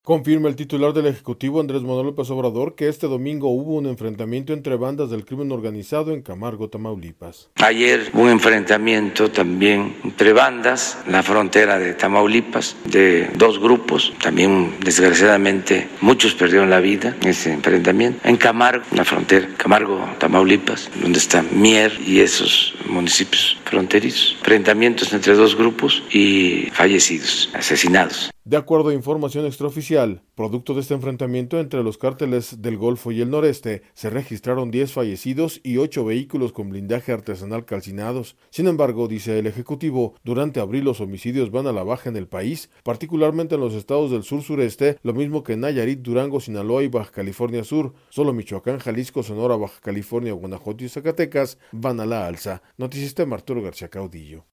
Confirma el titular del Ejecutivo Andrés Manuel López Obrador que este domingo hubo un enfrentamiento entre bandas del crimen organizado en Camargo, Tamaulipas. Ayer hubo un enfrentamiento también entre bandas en la frontera de Tamaulipas, de dos grupos, también desgraciadamente muchos perdieron la vida en ese enfrentamiento. En Camargo, en la frontera, Camargo, Tamaulipas, donde está Mier y esos municipios fronterizos. Enfrentamientos entre dos grupos y fallecidos, asesinados. De acuerdo a información extraoficial, producto de este enfrentamiento entre los cárteles del Golfo y el Noreste, se registraron 10 fallecidos y 8 vehículos con blindaje artesanal calcinados. Sin embargo, dice el Ejecutivo, durante abril los homicidios van a la baja en el país, particularmente en los estados del sur-sureste, lo mismo que en Nayarit, Durango, Sinaloa y Baja California Sur. Solo Michoacán, Jalisco, Sonora, Baja California, Guanajuato y Zacatecas van a la alza. Noticista Arturo García Caudillo.